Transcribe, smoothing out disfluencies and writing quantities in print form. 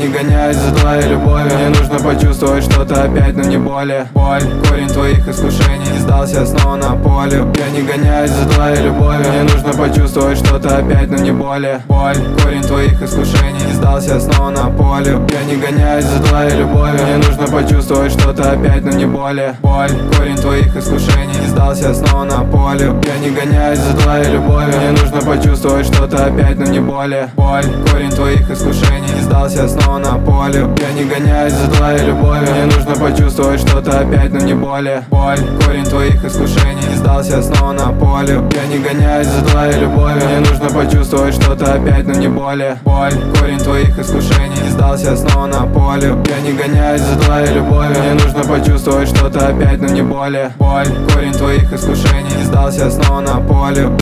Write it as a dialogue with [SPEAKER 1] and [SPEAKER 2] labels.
[SPEAKER 1] не гоняюсь за твоей любовью. Мне нужно почувствовать что-то опять, но не боли. Боль, корень твоих искушений, сдался снова на поле. Я не гоняюсь за твоей любовью. Мне нужно почувствовать что-то опять, но не боли. Боль, корень твоих искушений, сдался снова на поле. Я не гоняюсь за твоей любовью. Мне нужно почувствовать что-то опять, но не боли. Боль, корень твоих искушений, сдался снова на поле. Я не гоняюсь за твоей любовью. Мне нужно почувствовать что-то опять, но не боли. Боль, корень твоих искушений, сдался снова на поле. Я не гоняюсь за твоей любовью. Мне нужно почувствовать что-то опять, но не боли. Боль, корень твоих искушений, сдался снова на поле. Я не гоняюсь за твоей любовью. Мне нужно почувствовать что-то опять, но не боли. Боль, корень твоих искушений, сдался снова на поле. Я не гоняюсь за твоей любовью. Мне нужно почувствовать что-то опять, но не боли. Боль, корень твоих искушений, сдался снова на поле.